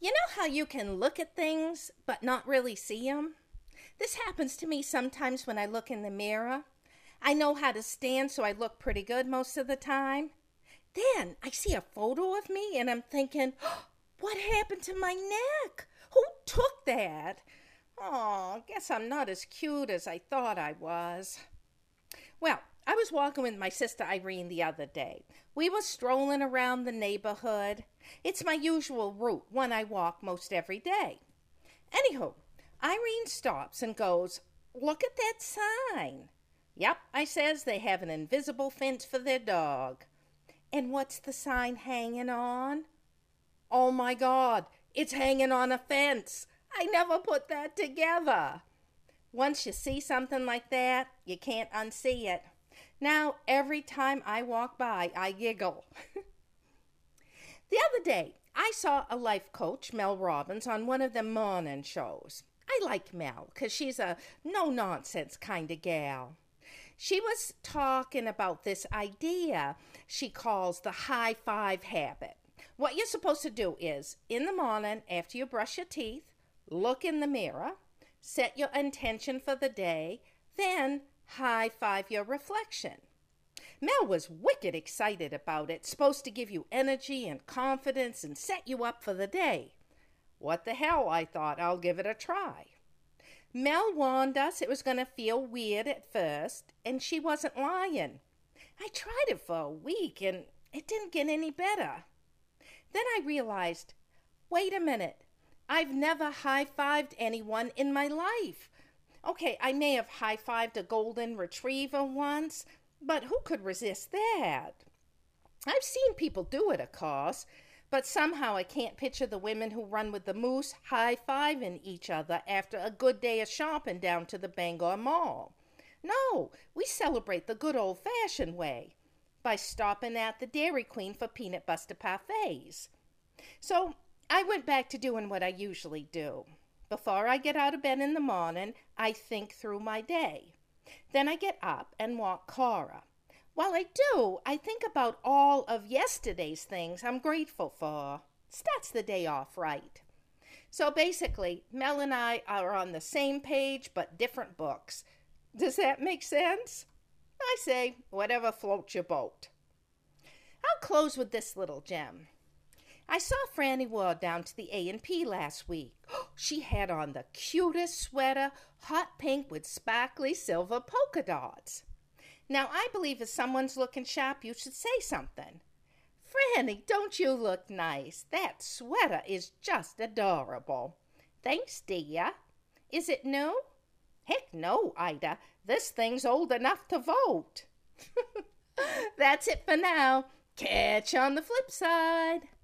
You know how you can look at things but not really see them? This happens to me sometimes when I look in the mirror. I know how to stand, so I look pretty good most of the time. Then I see a photo of me and I'm thinking, oh, what happened to my neck? Who took that? Oh, guess I'm not as cute as I thought I was. Well, I was walking with my sister Irene the other day. We were strolling around the neighborhood. It's my usual route, one I walk most every day. Anywho, Irene stops and goes, "Look at that sign." "Yep," I says, "they have an invisible fence for their dog." "And what's the sign hanging on?" "Oh my God, it's hanging on a fence. I never put that together." Once you see something like that, you can't unsee it. Now, every time I walk by, I giggle. The other day, I saw a life coach, Mel Robbins, on one of the morning shows. I like Mel because she's a no-nonsense kind of gal. She was talking about this idea she calls the high five habit. What you're supposed to do is, in the morning, after you brush your teeth, look in the mirror, set your intention for the day, then high five your reflection. Mel was wicked excited about it. It's supposed to give you energy and confidence and set you up for the day. What the hell, I thought. I'll give it a try. Mel warned us it was going to feel weird at first, and she wasn't lying. I tried it for a week, and it didn't get any better. Then I realized, wait a minute, I've never high-fived anyone in my life. Okay, I may have high-fived a golden retriever once, but who could resist that? I've seen people do it, of course, but somehow I can't picture the women who run with the moose high-fiving each other after a good day of shopping down to the Bangor Mall. No, we celebrate the good old-fashioned way, by stopping at the Dairy Queen for peanut butter parfaits. So I went back to doing what I usually do. Before I get out of bed in the morning, I think through my day. Then I get up and walk Cora. While I do, I think about all of yesterday's things I'm grateful for. Starts the day off right. So basically, Mel and I are on the same page but different books. Does that make sense? I say, whatever floats your boat. I'll close with this little gem. I saw Franny Ward down to the A&P last week. She had on the cutest sweater, hot pink with sparkly silver polka dots. Now, I believe if someone's looking sharp, you should say something. "Franny, don't you look nice? That sweater is just adorable." "Thanks, dear." "Is it new?" "Heck no, Ida. This thing's old enough to vote." That's it for now. Catch you on the flip side.